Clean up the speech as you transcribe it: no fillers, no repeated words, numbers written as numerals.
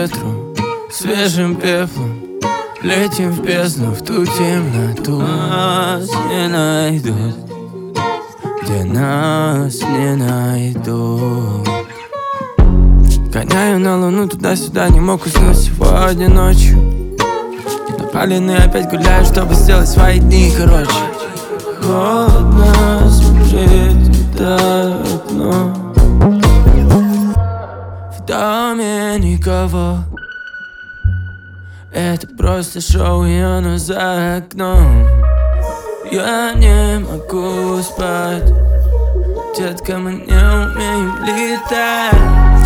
ветру, свежим пеплом. Летим в бездну, в ту темноту. Нас не найдут, где нас не найдут. Гоняю на луну туда-сюда, не мог уснуть сегодня ночью. Напаленный опять гуляю, чтобы сделать свои дни короче. Холодно смотреть в это окно. В доме никого. Это просто шоу, и оно за окном. Я не могу спать, детка, мы не умеем летать.